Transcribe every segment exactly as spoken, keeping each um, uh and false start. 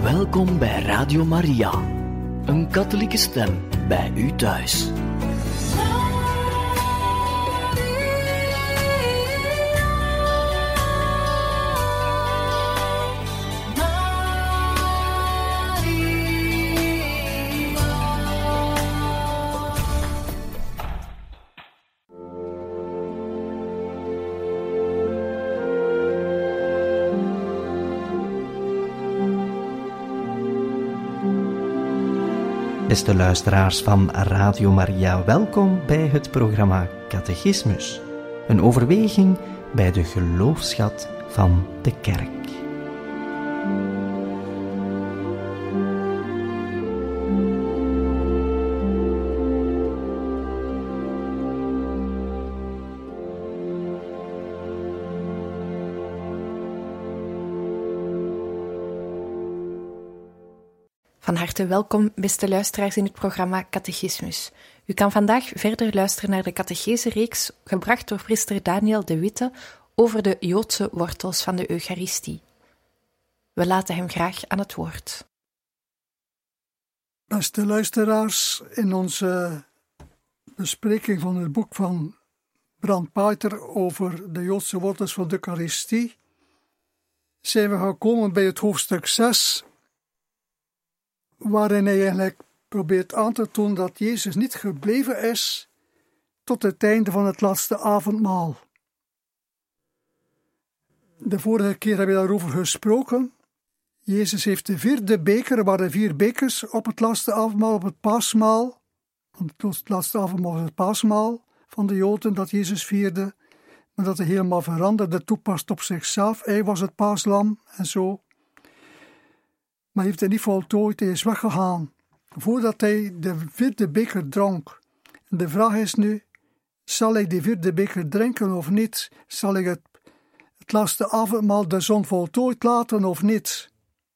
Welkom bij Radio Maria, een katholieke stem bij u thuis. Beste luisteraars van Radio Maria, welkom bij het programma Catechismus. Een overweging bij de geloofsschat van de Kerk. Van harte welkom, beste luisteraars, in het programma Catechismus. U kan vandaag verder luisteren naar de catechese-reeks, gebracht door priester Daniel de Witte, over de Joodse wortels van de Eucharistie. We laten hem graag aan het woord. Beste luisteraars, in onze bespreking van het boek van Brand Paiter over de Joodse wortels van de Eucharistie, zijn we gekomen bij het hoofdstuk zes, waarin hij eigenlijk probeert aan te tonen dat Jezus niet gebleven is tot het einde van het laatste avondmaal. De vorige keer hebben we daarover gesproken. Jezus heeft de vierde beker, er waren vier bekers op het laatste avondmaal, op het paasmaal. Want het laatste avondmaal was het paasmaal van de Joden dat Jezus vierde, maar dat hij helemaal veranderde, toepast op zichzelf. Hij was het paaslam en zo. Maar hij heeft het niet voltooid, hij is weggegaan, voordat hij de vierde beker dronk. En de vraag is nu, zal hij de vierde beker drinken of niet? Zal hij het, het laatste avondmaal de zon voltooid laten of niet?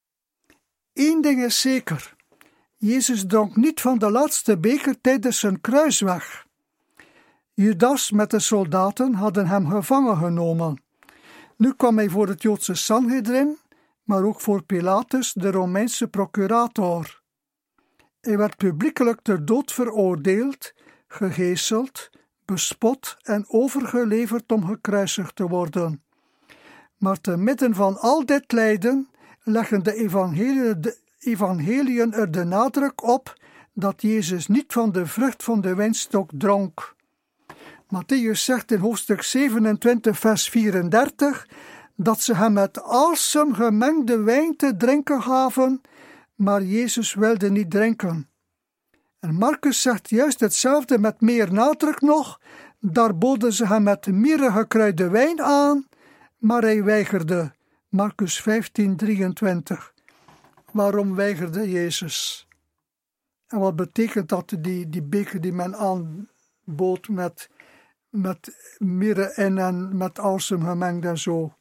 Eén ding is zeker, Jezus dronk niet van de laatste beker tijdens zijn kruisweg. Judas met de soldaten hadden hem gevangen genomen. Nu kwam hij voor het Joodse Sanhedrin, maar ook voor Pilatus, de Romeinse procurator. Hij werd publiekelijk ter dood veroordeeld, gegezeld, bespot en overgeleverd om gekruisigd te worden. Maar te midden van al dit lijden leggen de evangeliën, de evangeliën er de nadruk op dat Jezus niet van de vrucht van de wijnstok dronk. Mattheüs zegt in hoofdstuk zevenentwintig, vers vierendertig, dat ze hem met alsem gemengde wijn te drinken gaven, maar Jezus wilde niet drinken. En Marcus zegt juist hetzelfde met meer nadruk nog, daar boden ze hem met mirre gekruide wijn aan, maar hij weigerde. Marcus vijftien, drieëntwintig. Waarom weigerde Jezus? En wat betekent dat, die, die beker die men aanbood met, met mirre in en met alsem gemengd en zo?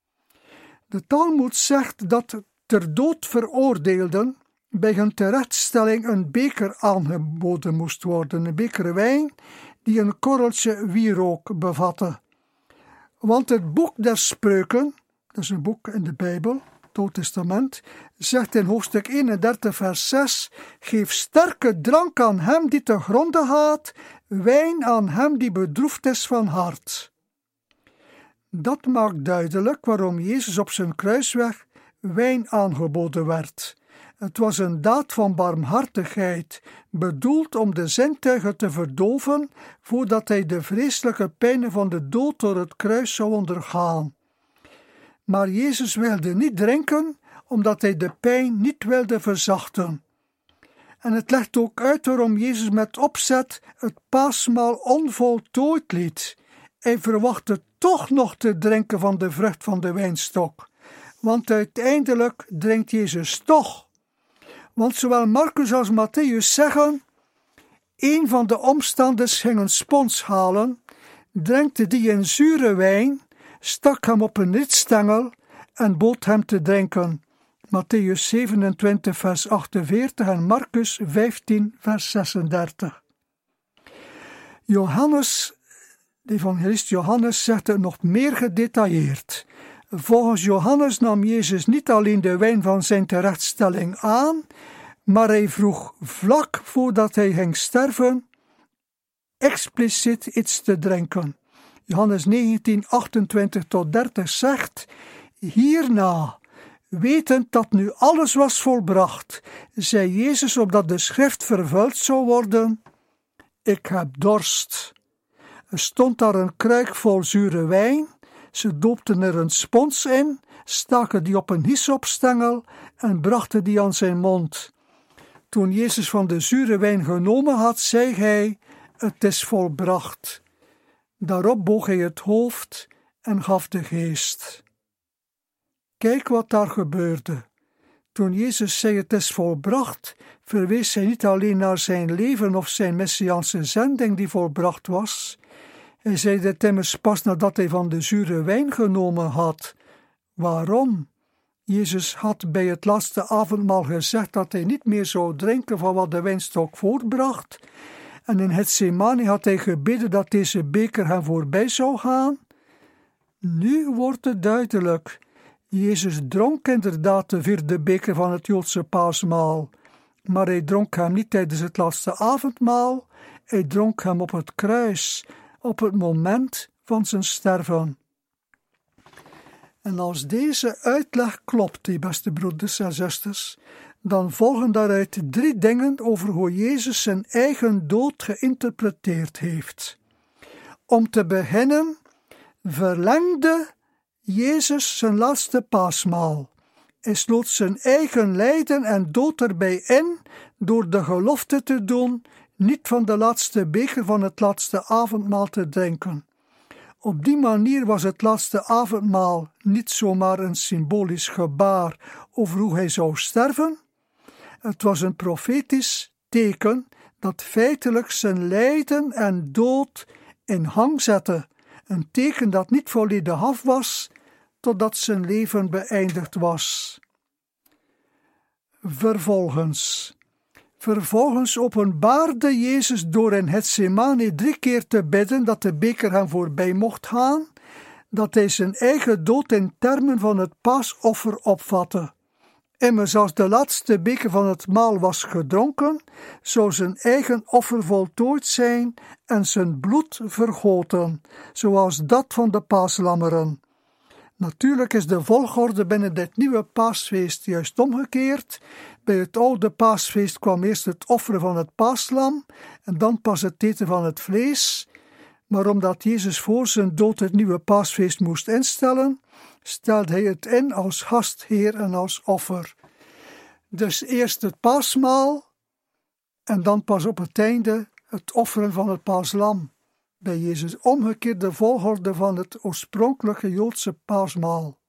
De Talmoed zegt dat ter dood veroordeelden bij hun terechtstelling een beker aangeboden moest worden, een beker wijn die een korreltje wierook bevatte. Want het boek der Spreuken, dat is een boek in de Bijbel, het Oude Testament, zegt in hoofdstuk eenendertig vers zes, geef sterke drank aan hem die te gronde gaat, wijn aan hem die bedroefd is van hart. Dat maakt duidelijk waarom Jezus op zijn kruisweg wijn aangeboden werd. Het was een daad van barmhartigheid, bedoeld om de zintuigen te verdoven voordat hij de vreselijke pijnen van de dood door het kruis zou ondergaan. Maar Jezus wilde niet drinken, omdat hij de pijn niet wilde verzachten. En het legt ook uit waarom Jezus met opzet het paasmaal onvoltooid liet. Hij verwachtte toch nog te drinken van de vrucht van de wijnstok. Want uiteindelijk drinkt Jezus toch. Want zowel Marcus als Mattheüs zeggen, een van de omstanders ging een spons halen, drinkte die in zure wijn, stak hem op een rietstengel en bood hem te drinken. Mattheüs zevenentwintig vers achtenveertig en Marcus vijftien vers zesendertig. Johannes, de evangelist Johannes, zegt het nog meer gedetailleerd. Volgens Johannes nam Jezus niet alleen de wijn van zijn terechtstelling aan, maar hij vroeg vlak voordat hij ging sterven expliciet iets te drinken. Johannes negentien, achtentwintig tot dertig zegt: hierna, wetend dat nu alles was volbracht, zei Jezus opdat de schrift vervuld zou worden: ik heb dorst. Er stond daar een kruik vol zure wijn. Ze doopten er een spons in, staken die op een hyssopstengel en brachten die aan zijn mond. Toen Jezus van de zure wijn genomen had, zei hij: het is volbracht. Daarop boog hij het hoofd en gaf de geest. Kijk wat daar gebeurde. Toen Jezus zei het is volbracht, verwees hij niet alleen naar zijn leven of zijn messiaanse zending die volbracht was. Hij zei dit immers pas nadat hij van de zure wijn genomen had. Waarom? Jezus had bij het laatste avondmaal gezegd dat hij niet meer zou drinken van wat de wijnstok voortbracht. En in Getsemane had hij gebeden dat deze beker hem voorbij zou gaan. Nu wordt het duidelijk. Jezus dronk inderdaad de vierde beker van het Joodse paasmaal. Maar hij dronk hem niet tijdens het laatste avondmaal. Hij dronk hem op het kruis, op het moment van zijn sterven. En als deze uitleg klopt, die beste broeders en zusters, dan volgen daaruit drie dingen over hoe Jezus zijn eigen dood geïnterpreteerd heeft. Om te beginnen verlengde Jezus zijn laatste paasmaal. Hij sloot zijn eigen lijden en dood erbij in door de gelofte te doen niet van de laatste beker van het laatste avondmaal te drinken. Op die manier was het laatste avondmaal niet zomaar een symbolisch gebaar over hoe hij zou sterven. Het was een profetisch teken dat feitelijk zijn lijden en dood in hang zette. Een teken dat niet volledig af was, totdat zijn leven beëindigd was. Vervolgens. Vervolgens openbaarde Jezus door in Getsemane drie keer te bidden dat de beker hem voorbij mocht gaan, dat hij zijn eigen dood in termen van het paasoffer opvatte. Immers als de laatste beker van het maal was gedronken, zou zijn eigen offer voltooid zijn en zijn bloed vergoten, zoals dat van de paaslammeren. Natuurlijk is de volgorde binnen dit nieuwe paasfeest juist omgekeerd. Bij het oude paasfeest kwam eerst het offeren van het paaslam en dan pas het eten van het vlees. Maar omdat Jezus voor zijn dood het nieuwe paasfeest moest instellen, stelde hij het in als gastheer en als offer. Dus eerst het paasmaal en dan pas op het einde het offeren van het paaslam. Bij Jezus omgekeerd de volgorde van het oorspronkelijke Joodse paasmaal.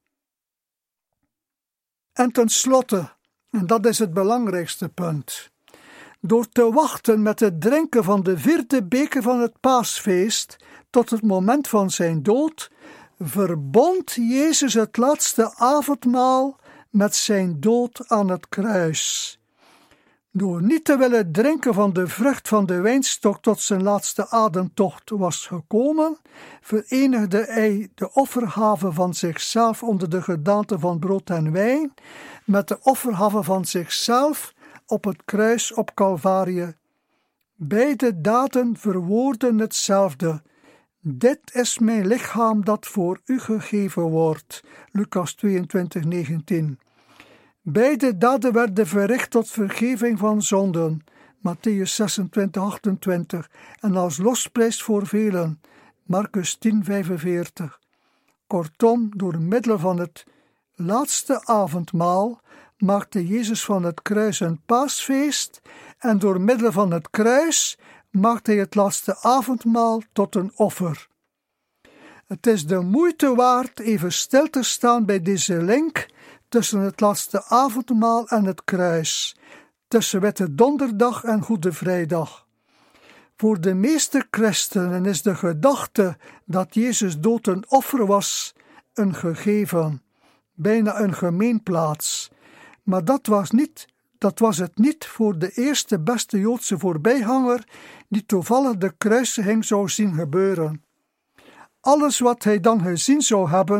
En tenslotte, en dat is het belangrijkste punt, door te wachten met het drinken van de vierde beker van het paasfeest tot het moment van zijn dood, verbond Jezus het laatste avondmaal met zijn dood aan het kruis. Door niet te willen drinken van de vrucht van de wijnstok tot zijn laatste ademtocht was gekomen, verenigde hij de offergave van zichzelf onder de gedaante van brood en wijn met de offergave van zichzelf op het kruis op Calvarië. Beide daden verwoorden hetzelfde. Dit is mijn lichaam dat voor u gegeven wordt. Lucas tweeëntwintig, negentien. Beide daden werden verricht tot vergeving van zonden. Matthäus zesentwintig, achtentwintig. En als losprijs voor velen. Marcus tien, vijfenveertig. Kortom, door middel van het laatste avondmaal maakte Jezus van het kruis een paasfeest en door middel van het kruis maakte hij het laatste avondmaal tot een offer. Het is de moeite waard even stil te staan bij deze link tussen het laatste avondmaal en het kruis, tussen Witte Donderdag en Goede Vrijdag. Voor de meeste christenen is de gedachte dat Jezus dood een offer was een gegeven, bijna een gemeenplaats. Maar dat was, niet, dat was het niet voor de eerste beste Joodse voorbijganger die toevallig de kruisiging zou zien gebeuren. Alles wat hij dan gezien zou hebben,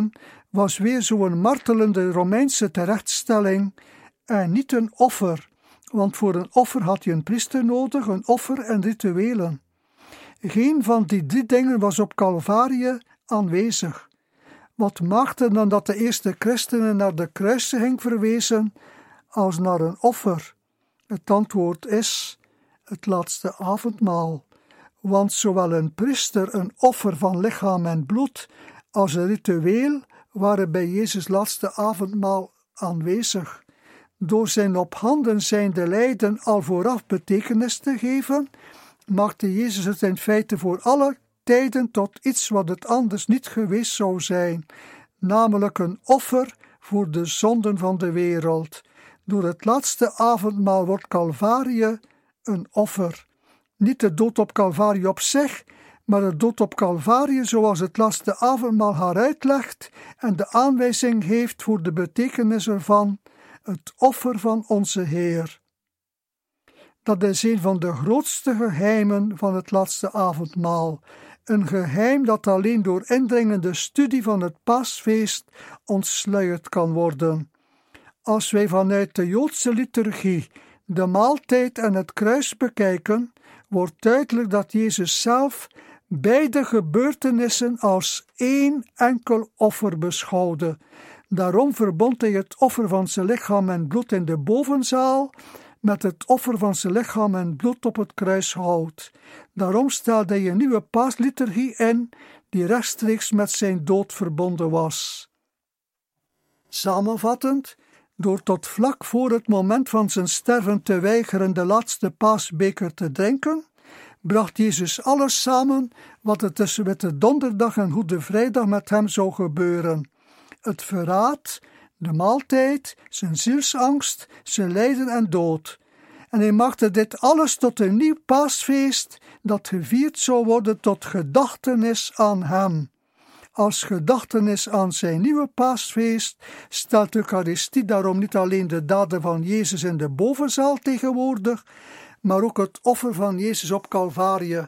was weer zo'n martelende Romeinse terechtstelling en niet een offer, want voor een offer had je een priester nodig, een offer en rituelen. Geen van die drie dingen was op Calvarië aanwezig. Wat maakte dan dat de eerste christenen naar de kruisiging verwezen als naar een offer? Het antwoord is het laatste avondmaal, want zowel een priester een offer van lichaam en bloed als een ritueel waren bij Jezus' laatste avondmaal aanwezig. Door zijn op handen zijnde lijden al vooraf betekenis te geven, maakte Jezus het in feite voor alle tijden tot iets wat het anders niet geweest zou zijn, namelijk een offer voor de zonden van de wereld. Door het laatste avondmaal wordt Calvarië een offer. Niet de dood op Calvarië op zich, maar de dood op Calvarië zoals het laatste avondmaal haar uitlegt en de aanwijzing heeft voor de betekenis ervan, het offer van onze Heer. Dat is een van de grootste geheimen van het laatste avondmaal. Een geheim dat alleen door indringende studie van het Paasfeest ontsluierd kan worden. Als wij vanuit de Joodse liturgie de maaltijd en het kruis bekijken, wordt duidelijk dat Jezus zelf beide gebeurtenissen als één enkel offer beschouwde. Daarom verbond hij het offer van zijn lichaam en bloed in de bovenzaal met het offer van zijn lichaam en bloed op het kruishout. Daarom stelde hij een nieuwe paasliturgie in, die rechtstreeks met zijn dood verbonden was. Samenvattend, door tot vlak voor het moment van zijn sterven te weigeren de laatste paasbeker te drinken, bracht Jezus alles samen wat er tussen Witte Donderdag en Goede Vrijdag met hem zou gebeuren. Het verraad, de maaltijd, zijn zielsangst, zijn lijden en dood. En hij maakte dit alles tot een nieuw paasfeest dat gevierd zou worden tot gedachtenis aan hem. Als gedachtenis aan zijn nieuwe paasfeest stelt de Eucharistie daarom niet alleen de daden van Jezus in de bovenzaal tegenwoordig, maar ook het offer van Jezus op Calvarië.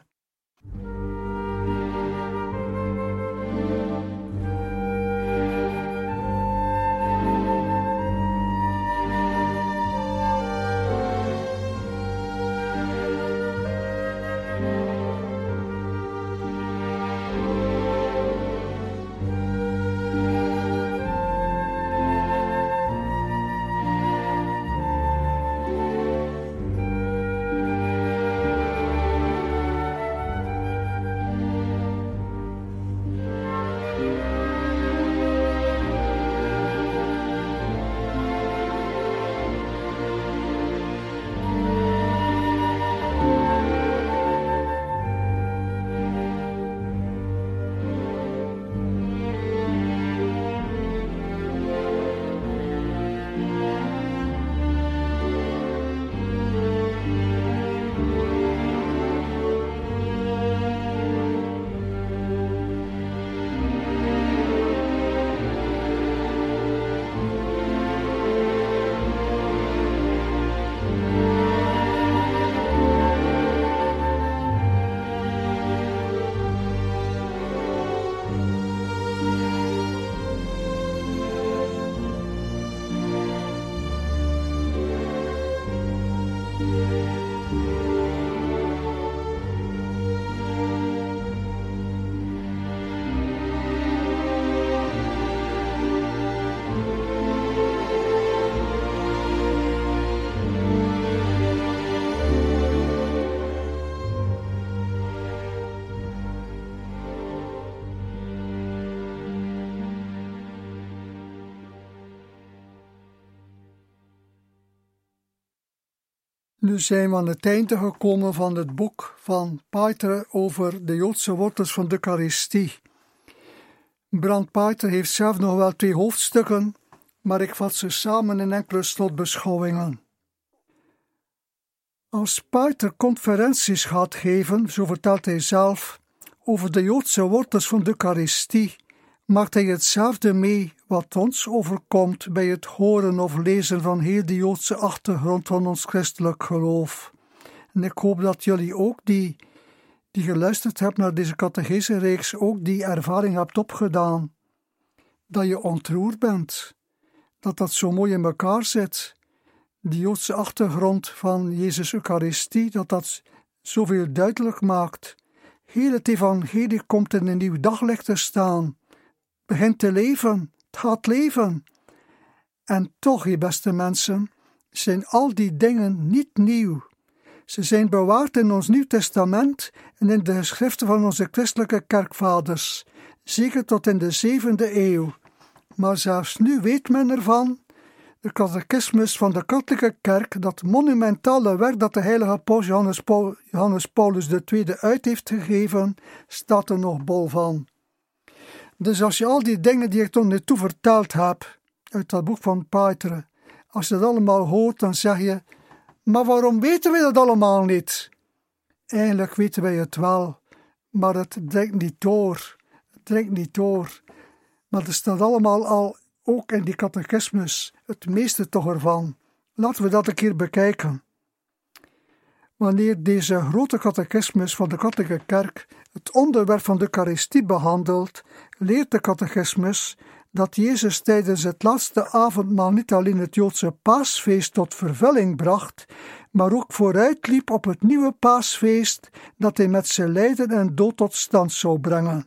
Nu zijn we aan het einde gekomen van het boek van Pater over de Joodse wortels van de Eucharistie. Brand Pater heeft zelf nog wel twee hoofdstukken, maar ik vat ze samen in enkele slotbeschouwingen. Als Pater conferenties gaat geven, zo vertelt hij zelf, over de Joodse wortels van de Eucharistie, maakt hij hetzelfde mee wat ons overkomt bij het horen of lezen van heel de Joodse achtergrond van ons christelijk geloof. En ik hoop dat jullie ook, die, die geluisterd hebben naar deze catechese-reeks, ook die ervaring hebt opgedaan. dat je ontroerd bent, dat dat zo mooi in elkaar zit. Die Joodse achtergrond van Jezus Eucharistie, dat dat zoveel duidelijk maakt. Heel het evangelie komt in een nieuw daglicht te staan. Begint te leven, het gaat leven. En toch, je beste mensen, zijn al die dingen niet nieuw. Ze zijn bewaard in ons Nieuw Testament en in de geschriften van onze christelijke kerkvaders, zeker tot in de zevende eeuw. Maar zelfs nu weet men ervan, de catechismus van de katholieke kerk, dat monumentale werk dat de heilige paus Johannes, Paul, Johannes Paulus de Tweede uit heeft gegeven, staat er nog bol van. Dus als je al die dingen die ik tot nu toe verteld heb, uit dat boek van Pieter, als je dat allemaal hoort, dan zeg je, maar waarom weten we dat allemaal niet? Eigenlijk weten wij het wel, maar het dringt niet door. Het dringt niet door. Maar er staat allemaal al, ook in die catechismus, het meeste toch ervan. Laten we dat een keer bekijken. Wanneer deze grote catechismus van de katholieke kerk het onderwerp van de Eucharistie behandelt, leert de catechismus dat Jezus tijdens het laatste avondmaal niet alleen het Joodse paasfeest tot vervulling bracht, maar ook vooruitliep op het nieuwe paasfeest dat hij met zijn lijden en dood tot stand zou brengen.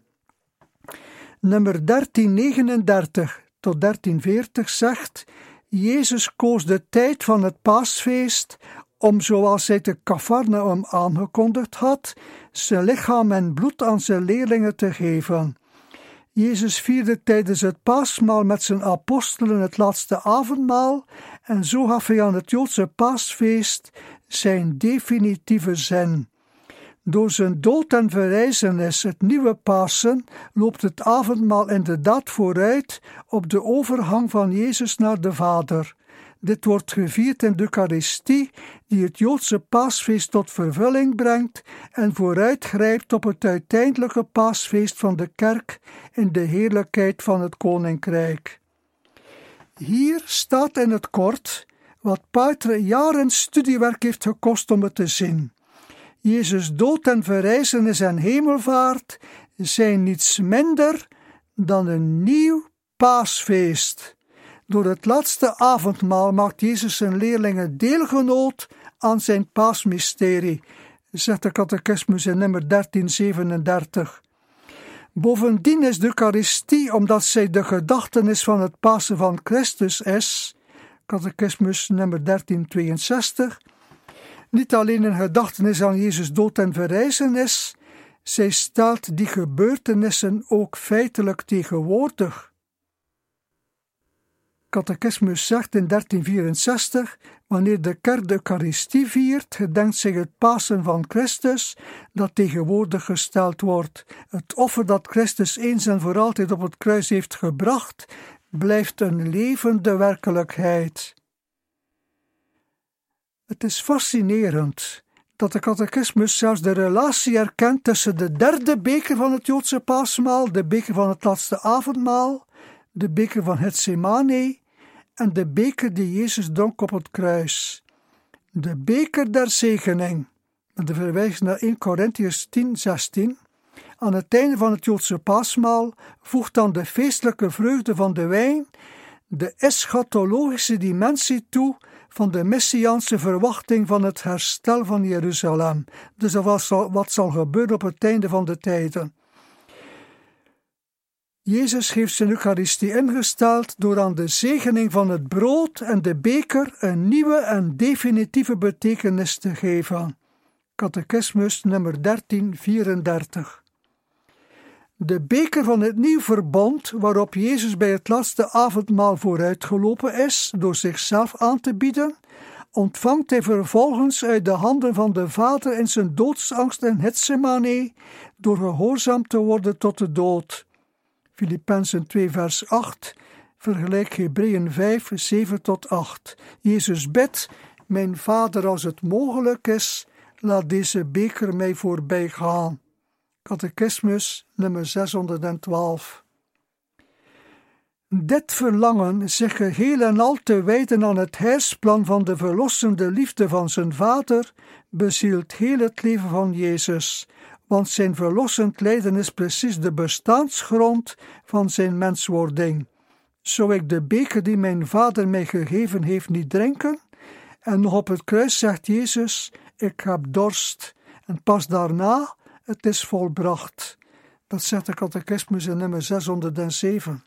Nummer dertien negenendertig tot dertien veertig zegt, Jezus koos de tijd van het paasfeest om, zoals hij te Cafarnaum aangekondigd had, zijn lichaam en bloed aan zijn leerlingen te geven. Jezus vierde tijdens het paasmaal met zijn apostelen het laatste avondmaal en zo gaf hij aan het Joodse paasfeest zijn definitieve zin. Door zijn dood en verrijzenis, het nieuwe Pasen, loopt het avondmaal inderdaad vooruit op de overgang van Jezus naar de Vader. Dit wordt gevierd in de Eucharistie, die het Joodse paasfeest tot vervulling brengt en vooruitgrijpt op het uiteindelijke paasfeest van de kerk in de heerlijkheid van het Koninkrijk. Hier staat in het kort wat Pieter jaren studiewerk heeft gekost om het te zien. Jezus dood en verrijzenis en hemelvaart zijn niets minder dan een nieuw paasfeest. Door het laatste avondmaal maakt Jezus zijn leerlingen deelgenoot aan zijn paasmysterie, zegt de catechismus in nummer dertien zevenendertig. Bovendien is de Eucharistie, omdat zij de gedachtenis van het Pasen van Christus is, catechismus nummer dertien tweeënzestig, niet alleen een gedachtenis aan Jezus dood en verrijzenis, zij stelt die gebeurtenissen ook feitelijk tegenwoordig. Catechismus zegt in dertien vierenzestig, wanneer de kerk de Eucharistie viert, gedenkt zich het Pasen van Christus, dat tegenwoordig gesteld wordt. Het offer dat Christus eens en voor altijd op het kruis heeft gebracht, blijft een levende werkelijkheid. Het is fascinerend dat de catechismus zelfs de relatie erkent tussen de derde beker van het Joodse paasmaal, de beker van het laatste avondmaal, de beker van Getsemane en de beker die Jezus dronk op het kruis. De beker der zegening, met de verwijzing naar eerste Korintiërs tien zestien, aan het einde van het Joodse paasmaal voegt dan de feestelijke vreugde van de wijn de eschatologische dimensie toe van de messiaanse verwachting van het herstel van Jeruzalem. Dus wat zal, wat zal gebeuren op het einde van de tijden. Jezus heeft zijn Eucharistie ingesteld door aan de zegening van het brood en de beker een nieuwe en definitieve betekenis te geven. Catechismus nummer dertien vierendertig. De beker van het nieuw verbond, waarop Jezus bij het laatste avondmaal vooruitgelopen is door zichzelf aan te bieden, ontvangt hij vervolgens uit de handen van de Vader in zijn doodsangst in Getsemane door gehoorzaam te worden tot de dood. Filippenzen twee vers acht, vergelijk Hebreeën vijf, zeven tot acht. Jezus bidt, mijn Vader, als het mogelijk is, laat deze beker mij voorbij gaan. Catechismus nummer zeshonderdtwaalf. Dit verlangen zich geheel en al te wijden aan het heilsplan van de verlossende liefde van zijn Vader bezielt heel het leven van Jezus, want zijn verlossend lijden is precies de bestaansgrond van zijn menswording. zou ik de beker die mijn Vader mij gegeven heeft niet drinken? En nog op het kruis zegt Jezus, ik heb dorst. En pas daarna, het is volbracht. Dat zegt de catechismus in nummer zeshonderdzeven.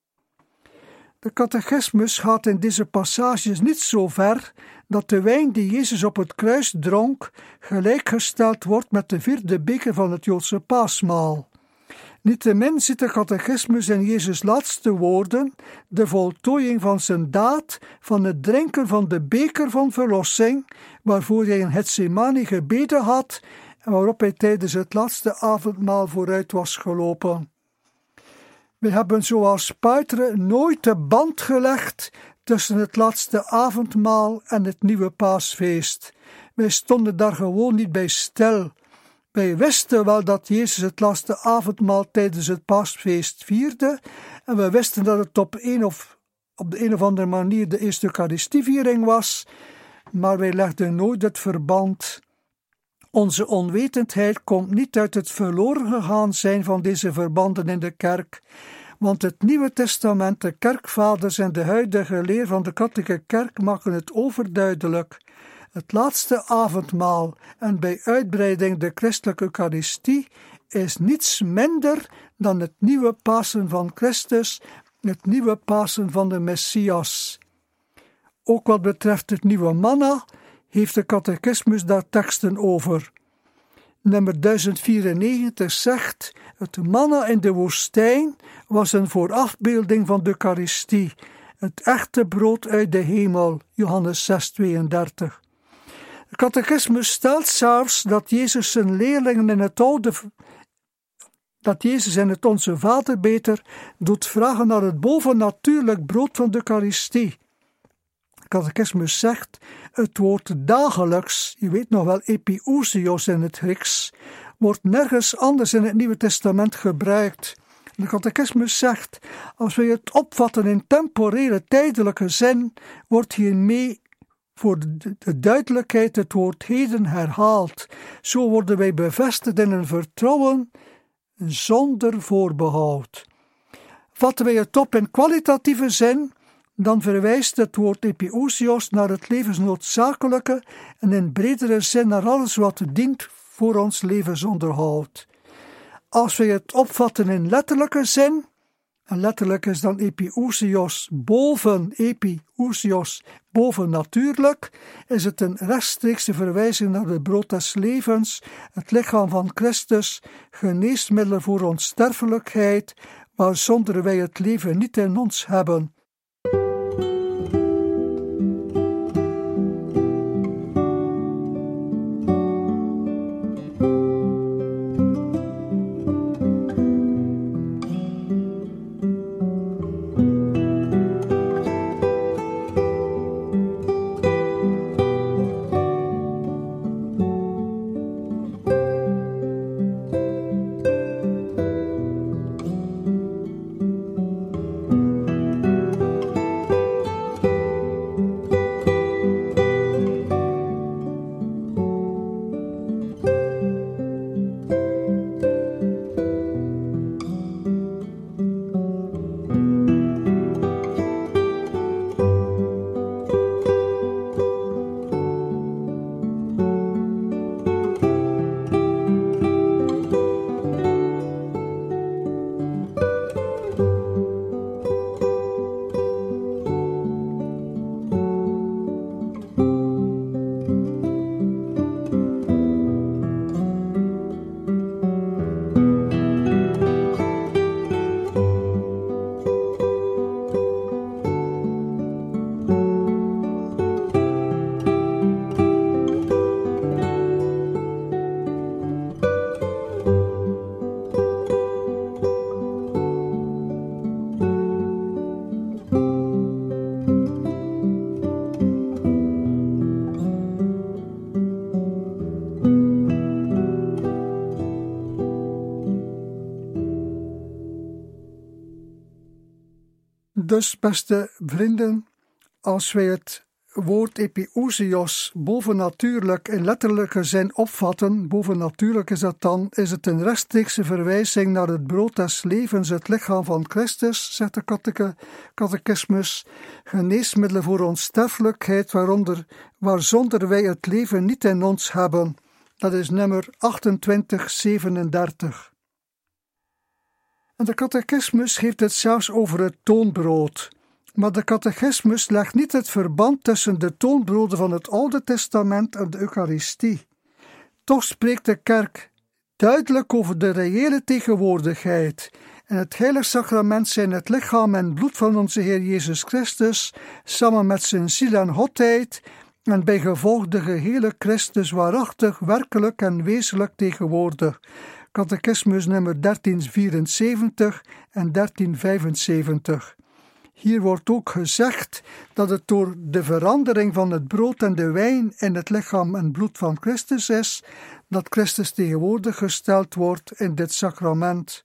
De catechismus gaat in deze passages niet zo ver dat de wijn die Jezus op het kruis dronk gelijkgesteld wordt met de vierde beker van het Joodse paasmaal. Niettemin ziet de catechismus in Jezus' laatste woorden de voltooiing van zijn daad van het drinken van de beker van verlossing, waarvoor hij in Getsemani gebeden had en waarop hij tijdens het laatste avondmaal vooruit was gelopen. We hebben zoals Pieter nooit de band gelegd tussen het laatste avondmaal en het nieuwe paasfeest. Wij stonden daar gewoon niet bij stil. Wij wisten wel dat Jezus het laatste avondmaal tijdens het paasfeest vierde en we wisten dat het op, een of, op de een of andere manier de eerste Eucharistieviering was, maar wij legden nooit het verband. Onze onwetendheid komt niet uit het verloren gegaan zijn van deze verbanden in de kerk, want het Nieuwe Testament, de kerkvaders en de huidige leer van de katholieke kerk maken het overduidelijk. Het laatste avondmaal en bij uitbreiding de christelijke Eucharistie is niets minder dan het nieuwe Pasen van Christus, het nieuwe Pasen van de Messias. Ook wat betreft het nieuwe manna heeft de catechismus daar teksten over. Nummer duizend vierennegentig zegt, het manna in de woestijn was een voorafbeelding van de Eucharistie, het echte brood uit de hemel, Johannes zes tweeëndertig. De catechismus stelt zelfs dat Jezus zijn leerlingen in het oude, dat Jezus in het Onze Vader beter doet vragen naar het bovennatuurlijk brood van de Eucharistie. De catechismus zegt, het woord dagelijks, je weet nog wel epiousios in het Grieks, wordt nergens anders in het Nieuwe Testament gebruikt. De catechismus zegt, als wij het opvatten in temporele, tijdelijke zin, wordt hiermee voor de duidelijkheid het woord heden herhaald. Zo worden wij bevestigd in een vertrouwen zonder voorbehoud. Vatten wij het op in kwalitatieve zin, dan verwijst het woord epiousios naar het levensnoodzakelijke en in bredere zin naar alles wat dient voor ons levensonderhoud. Als wij het opvatten in letterlijke zin, en letterlijk is dan epiousios boven, epiousios boven natuurlijk, is het een rechtstreekse verwijzing naar het brood des levens, het lichaam van Christus, geneesmiddelen voor onsterfelijkheid, maar zonder wij het leven niet in ons hebben. Dus, beste vrienden, als wij het woord epiousios, bovennatuurlijk, in letterlijke zin opvatten, bovennatuurlijk is dat dan, is het een rechtstreekse verwijzing naar het brood des levens, het lichaam van Christus, zegt de catech- catechismus, geneesmiddelen voor onsterfelijkheid, waaronder, waarzonder wij het leven niet in ons hebben. Dat is nummer achtentwintig zevenendertig. En de catechismus heeft het zelfs over het toonbrood. Maar de catechismus legt niet het verband tussen de toonbroden van het Oude Testament en de Eucharistie. Toch spreekt de kerk duidelijk over de reële tegenwoordigheid. En het heilig sacrament zijn het lichaam en bloed van onze Heer Jezus Christus, samen met zijn ziel en godheid, en bij gevolg de gehele Christus waarachtig, werkelijk en wezenlijk tegenwoordig. Catechismus nummer dertien vierenzeventig en dertien vijfenzeventig. Hier wordt ook gezegd dat het door de verandering van het brood en de wijn in het lichaam en bloed van Christus is, dat Christus tegenwoordig gesteld wordt in dit sacrament.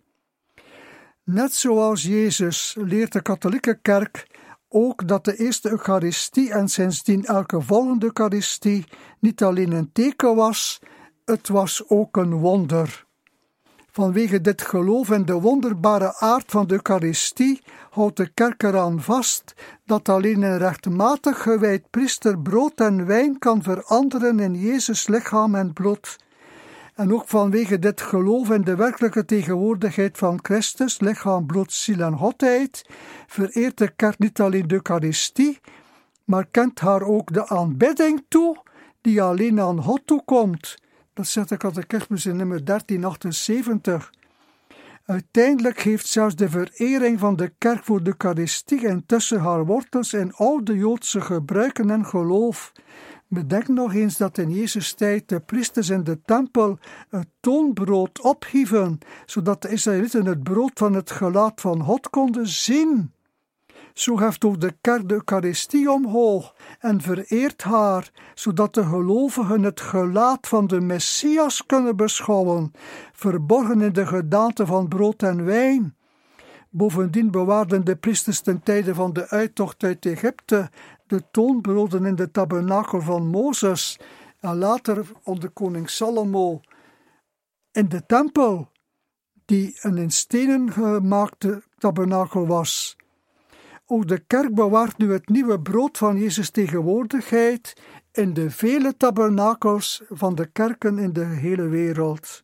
Net zoals Jezus leert de katholieke kerk ook dat de eerste Eucharistie en sindsdien elke volgende Eucharistie niet alleen een teken was, het was ook een wonder. Vanwege dit geloof in de wonderbare aard van de Eucharistie houdt de kerk eraan vast dat alleen een rechtmatig gewijd priester brood en wijn kan veranderen in Jezus lichaam en bloed. En ook vanwege dit geloof in de werkelijke tegenwoordigheid van Christus, lichaam, bloed, ziel en godheid, vereert de kerk niet alleen de Eucharistie, maar kent haar ook de aanbidding toe, die alleen aan God toekomt. Dat zegt de catechismus in nummer dertien achtenzeventig. Uiteindelijk heeft zelfs de verering van de kerk voor de Eucharistie intussen haar wortels in oude Joodse gebruiken en geloof. Bedenk nog eens dat in Jezus' tijd de priesters in de tempel het toonbrood ophieven, zodat de Israëlieten het brood van het gelaat van God konden zien. Zo heft ook de kerk de Eucharistie omhoog en vereert haar, zodat de gelovigen het gelaat van de Messias kunnen beschouwen, verborgen in de gedaante van brood en wijn. Bovendien bewaarden de priesters ten tijde van de uittocht uit Egypte de toonbroden in de tabernakel van Mozes en later onder koning Salomo in de tempel, die een in stenen gemaakte tabernakel was. Ook de kerk bewaart nu het nieuwe brood van Jezus' tegenwoordigheid in de vele tabernakels van de kerken in de hele wereld.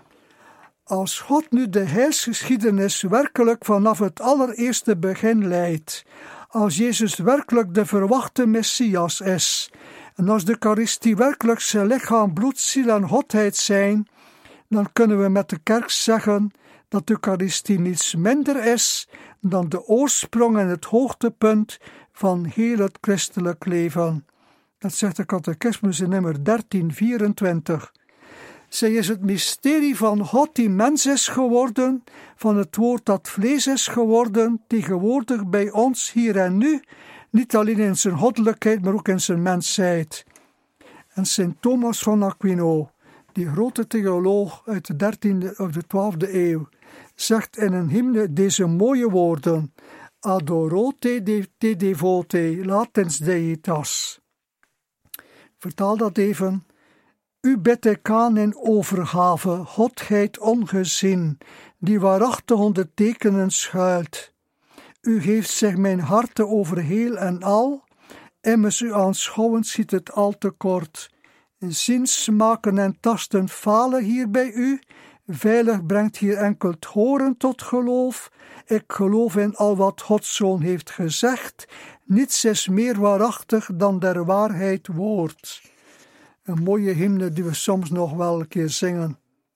Als God nu de heilsgeschiedenis werkelijk vanaf het allereerste begin leidt, als Jezus werkelijk de verwachte Messias is, en als de Eucharistie werkelijk zijn lichaam, bloed, ziel en godheid zijn, dan kunnen we met de kerk zeggen dat de Eucharistie niets minder is dan de oorsprong en het hoogtepunt van heel het christelijk leven. Dat zegt de catechismus in nummer dertien vierentwintig. Zij is het mysterie van God die mens is geworden, van het woord dat vlees is geworden, tegenwoordig bij ons hier en nu, niet alleen in zijn goddelijkheid, maar ook in zijn mensheid. En Sint Thomas van Aquino, die grote theoloog uit de dertiende of de twaalfde eeuw, zegt in een hymne deze mooie woorden: Adorote te devote, latens deitas. Vertaal dat even. U bidt ik aan in overgave, godheid ongezien, die waarachtig onder tekenen schuilt. U geeft zich mijn harte over heel en al, immers u aanschouwend ziet het al te kort. Zien, smaken en tasten falen hier bij u, veilig brengt hier enkel het horen tot geloof. Ik geloof in al wat Gods Zoon heeft gezegd, niets is meer waarachtig dan der waarheid woord. Een mooie hymne die we soms nog wel een keer zingen.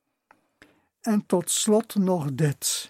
En tot slot nog dit.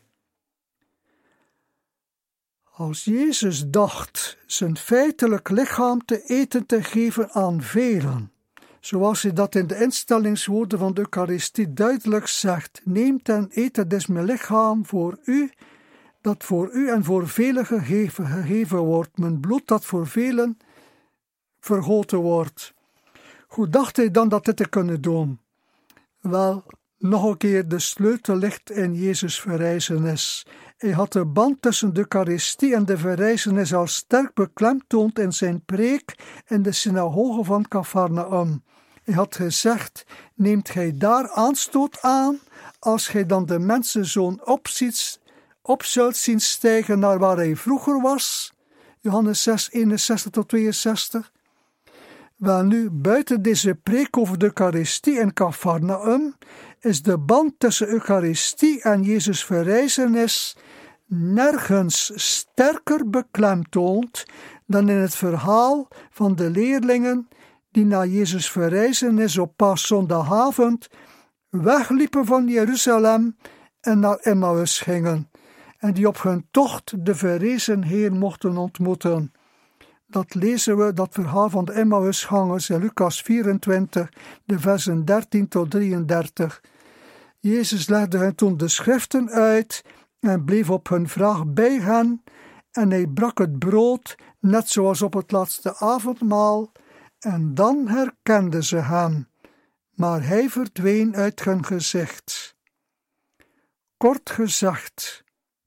Als Jezus dacht zijn feitelijk lichaam te eten te geven aan velen, zoals hij dat in de instellingswoorden van de Eucharistie duidelijk zegt: neemt en eet, het is mijn lichaam voor u, dat voor u en voor velen gegeven, gegeven wordt, mijn bloed dat voor velen vergoten wordt. Hoe dacht hij dan dat dit te kunnen doen? Wel, nog een keer, de sleutel ligt in Jezus' verrijzenis, Hij had de band tussen de Eucharistie en de verrijzenis al sterk beklemtoond in zijn preek in de synagoge van Cafarnaum. Hij had gezegd: neemt gij daar aanstoot aan, als gij dan de mensenzoon opziet, op zult zien stijgen naar waar hij vroeger was? Johannes zes, eenenzestig tot tweeënzestig. Wel nu, buiten deze preek over de Eucharistie in Cafarnaum, is de band tussen Eucharistie en Jezus' verrijzenis nergens sterker beklemtoond dan in het verhaal van de leerlingen die na Jezus' verrijzenis op Paaszondagavond wegliepen van Jeruzalem en naar Emmaus gingen, en die op hun tocht de verrezen Heer mochten ontmoeten. Dat lezen we, dat verhaal van de Emmausgangers, in Lucas vierentwintig, de versen dertien tot drieëndertig. Jezus legde hen toen de schriften uit en bleef op hun vraag bij hen, en hij brak het brood, net zoals op het laatste avondmaal, en dan herkenden ze hem, maar hij verdween uit hun gezicht. Kort gezegd,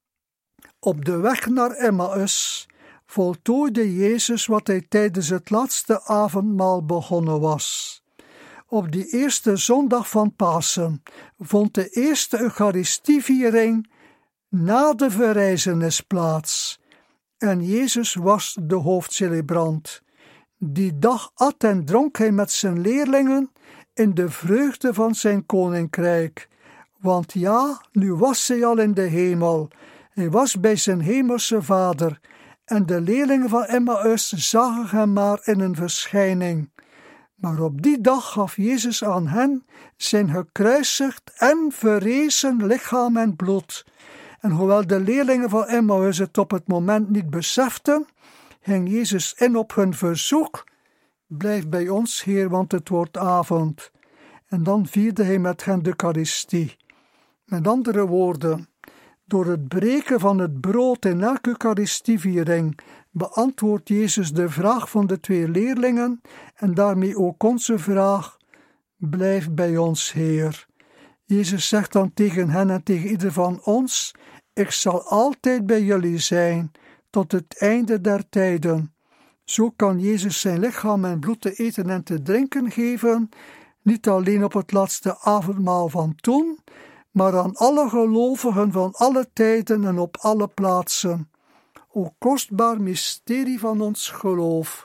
op de weg naar Emmaus voltooide Jezus wat hij tijdens het laatste avondmaal begonnen was. Op die eerste zondag van Pasen vond de eerste Eucharistieviering na de verrijzenis plaats, en Jezus was de hoofdcelebrant. Die dag at en dronk hij met zijn leerlingen in de vreugde van zijn koninkrijk, want ja, nu was hij al in de hemel. Hij was bij zijn hemelse Vader, en de leerlingen van Emmaus zagen hem maar in een verschijning. Maar op die dag gaf Jezus aan hen zijn gekruisigd en verrezen lichaam en bloed. En hoewel de leerlingen van Emmaus het op het moment niet beseften, ging Jezus in op hun verzoek: blijf bij ons, Heer, want het wordt avond. En dan vierde hij met hen de Eucharistie. Met andere woorden, door het breken van het brood in elke Eucharistieviering beantwoordt Jezus de vraag van de twee leerlingen en daarmee ook onze vraag: blijf bij ons, Heer. Jezus zegt dan tegen hen en tegen ieder van ons: ik zal altijd bij jullie zijn, tot het einde der tijden. Zo kan Jezus zijn lichaam en bloed te eten en te drinken geven, niet alleen op het laatste avondmaal van toen, maar aan alle gelovigen van alle tijden en op alle plaatsen. O kostbaar mysterie van ons geloof.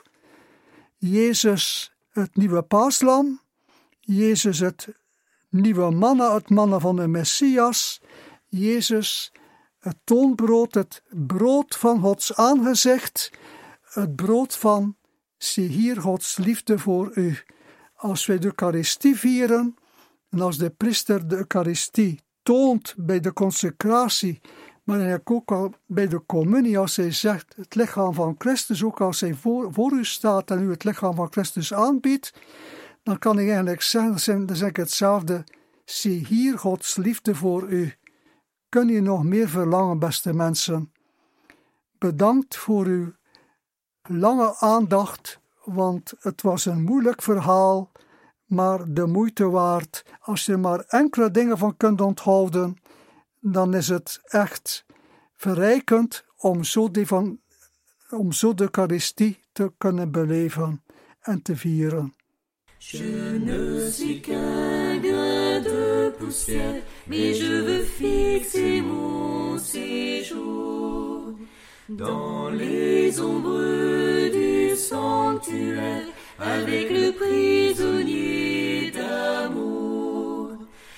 Jezus, het nieuwe paaslam, Jezus, het nieuwe manna, het manna van de Messias, Jezus, het toonbrood, het brood van Gods aangezicht, het brood van, zie hier Gods liefde voor u. Als wij de Eucharistie vieren, en als de priester de Eucharistie toont bij de consecratie, maar eigenlijk ook al bij de communie, als hij zegt het lichaam van Christus, ook als hij voor, voor u staat en u het lichaam van Christus aanbiedt, dan kan ik eigenlijk zeggen, dan zeg ik hetzelfde: zie hier Gods liefde voor u. Kun je nog meer verlangen, beste mensen? Bedankt voor uw lange aandacht, want het was een moeilijk verhaal, maar de moeite waard. Als je er maar enkele dingen van kunt onthouden, dan is het echt verrijkend om zo, die van, om zo de Eucharistie te kunnen beleven en te vieren. Je ne suis qu'un grain de poussière, mais je veux fixer mon séjour dans les ombres du sanctuaire, avec le prisonnier d'amour.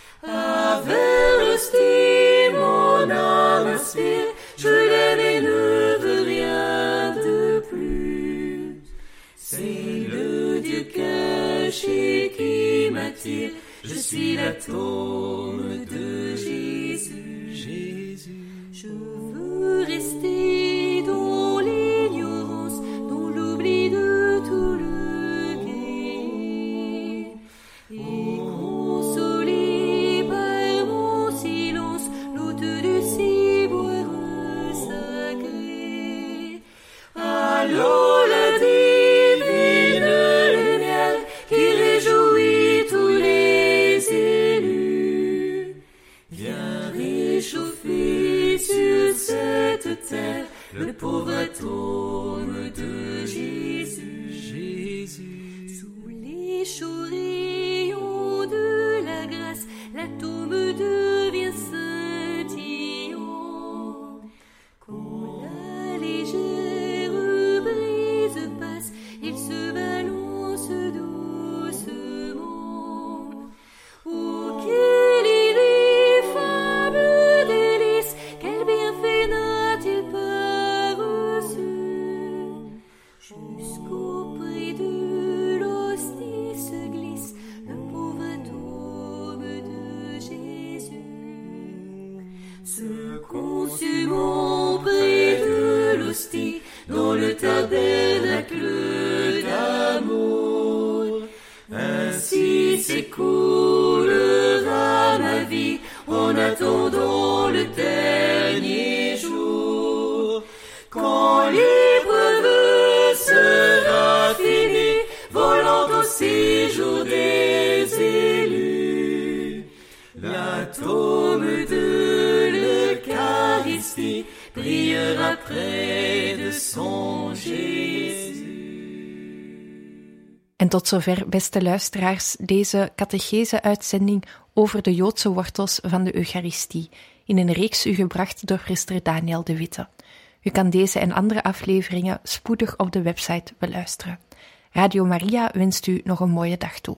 Avec l'hostie, mon âme aspire, je l'aime et ne veux rien de plus. C'est le Dieu caché qui m'attire, je suis l'atome de Jésus. Jésus. Je veux rester dans l'ignorance, dans l'oubli de tout le guet, et consolé par mon silence, l'hôte du ciboire sacré. Alors la divine lumière qui réjouit tous les élus vient réchauffer sur Jusqu'au prix de l'hostie se glisse le pauvre tome de Jésus. Se consumant près de l'hostie dans le tabernacle d'amour. Ainsi s'écoulera ma vie en attendant le dernier jour. Quand l'épreuve sera finie, volant au séjour des élus, l'atome de l'Eucharistie priera près de son Jésus. En tot zover, beste luisteraars, deze catechese-uitzending over de Joodse wortels van de Eucharistie, in een reeks u gebracht door priester Daniel de Witte. U kan deze en andere afleveringen spoedig op de website beluisteren. Radio Maria wenst u nog een mooie dag toe.